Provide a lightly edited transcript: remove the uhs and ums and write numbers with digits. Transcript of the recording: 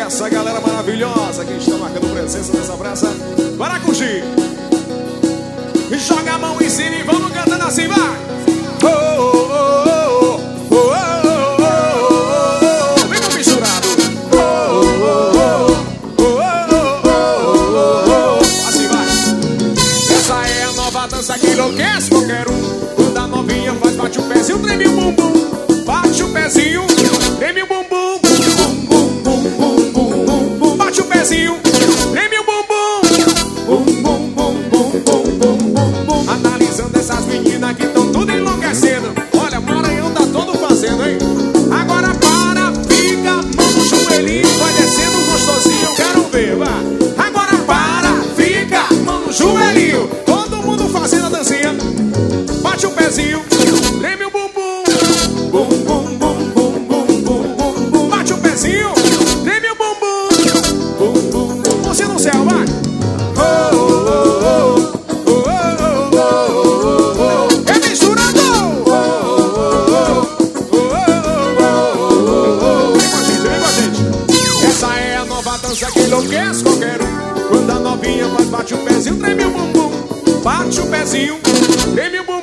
essa galera maravilhosa que está marcando presença nessa praça. Bora curtir. Joga a mão em cima e vamos cantando assim, vai. Oh, oh, oh, oh, oh, oh, oh, oh. Vem com misturado. Oh, oh, oh, oh, oh, oh, oh, oh. Assim vai. Essa é a nova dança que enlouquece qualquer um. Quando a novinha faz, bate o pezinho, treme o bumbum. Bate o pezinho, treme o bumbum. Bate o pezinho, treme o bumbum. Analisando essas meninas que estão tudo enlouquecendo. Olha, Maranhão tá todo fazendo, hein? Agora para, fica, mão no joelhinho, vai descendo gostosinho, eu quero ver, vai. Agora para, fica, mão no joelhinho, todo mundo fazendo a dancinha. Bate o pezinho, treme o bumbum. Bum, bum, bum, bum, bum, bum, bum. Bate o pezinho, treme o bumbum. Bum, bum, bum. Você no céu, vai. Oh, oh, oh, oh, oh, oh, oh, oh. É misturado. Oh, oh, oh, oh, oh. Vem com a gente, vem com a gente. Essa é a nova dança que enlouquece qualquer um. Quando a novinha faz, bate o pezinho, treme o bumbum. Bate o pezinho, treme o bumbum.